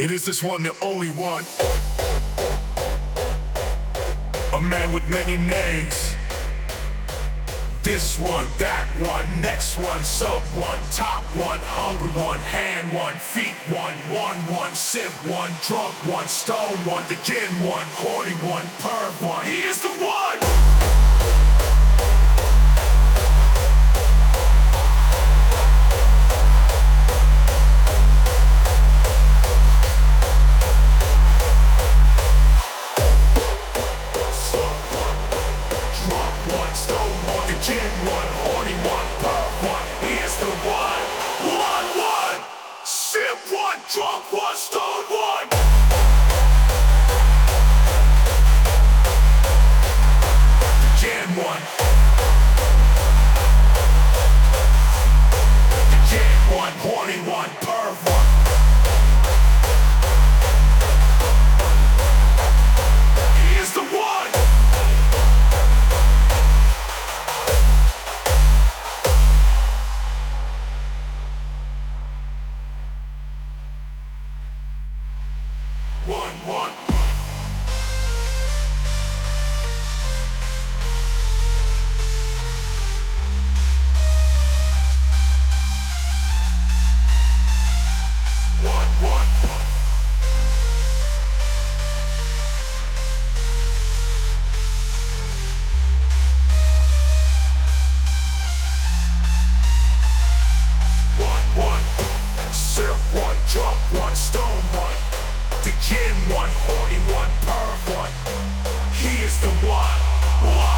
It is this one, the only one. A man with many names. This one, that one, next one, sub one, top one, hungry one, hand one, feet one, sip one, drunk one, stone one, begin one, horny one, perv one. He is the one! Begin one, horny one, perv one. He is the one. Sip one, drunk one, stone one. Begin one. Begin one, horny one, perv one. He is the one. One. Sip one, drop one, stone one. Begin one, horny one, perv one. He is the one.